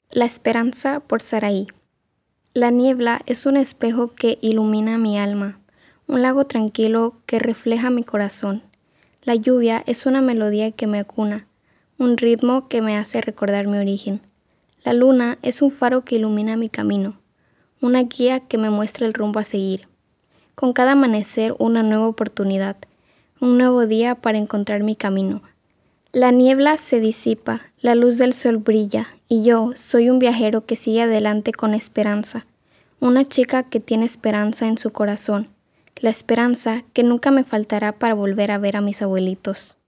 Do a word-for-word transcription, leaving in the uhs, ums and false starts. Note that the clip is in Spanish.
La esperanza por Saraí. La niebla es un espejo que ilumina mi alma, un lago tranquilo que refleja mi corazón. La lluvia es una melodía que me acuna, un ritmo que me hace recordar mi origen. La luna es un faro que ilumina mi camino, una guía que me muestra el rumbo a seguir. Con cada amanecer una nueva oportunidad, un nuevo día para encontrar mi camino. La niebla se disipa, la luz del sol brilla, y yo soy un viajero que sigue adelante con esperanza, una chica que tiene esperanza en su corazón, la esperanza que nunca me faltará para volver a ver a mis abuelitos.